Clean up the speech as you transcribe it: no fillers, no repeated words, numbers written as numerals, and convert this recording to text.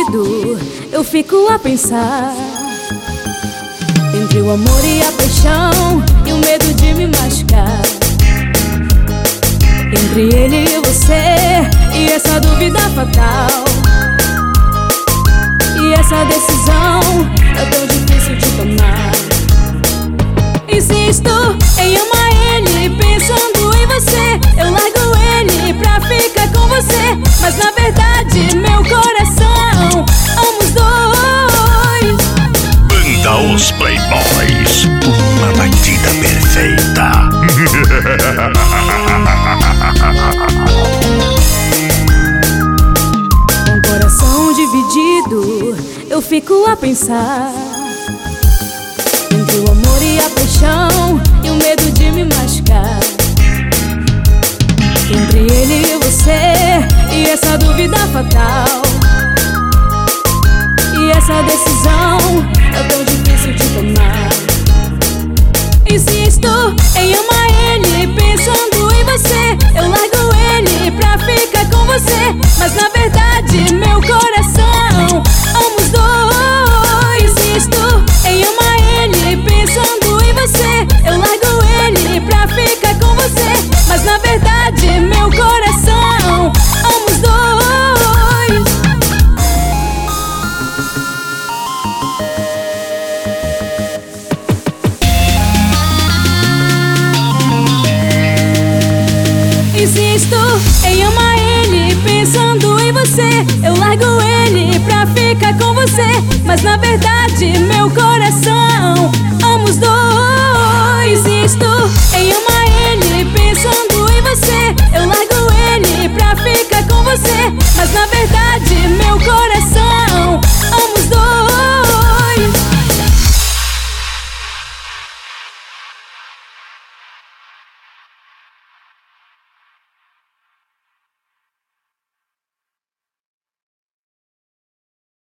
dividido, eu fico a pensar entre o amor e a paixão e o medo de me machucar. Entre ele e você e essa dúvida fatal. E essa decisão é tão difícil de tomar. Insisto em amar ele, pensando em você. Eu largo ele pra ficar com você, mas na verdade meu coração ama os dois. Banda Os Playboys, uma batida perfeita. Com o coração dividido, eu fico a pensar entre o amor e a paixão e o medo de me machucar. Entre ele e você e essa dúvida fatal. E essa decisão é tão difícil de tomar. Insisto em amar ele, pensando em você. Eu largo ele pra ficar com você, mas na verdade meu coração ama os dois. Insisto em amar ele, pensando em você. Eu largo ele pra ficar com você, mas na verdade meu coração ama os dois. Insisto em amar ele, pensando em você. Eu largo ele pra ficar com você, mas na verdade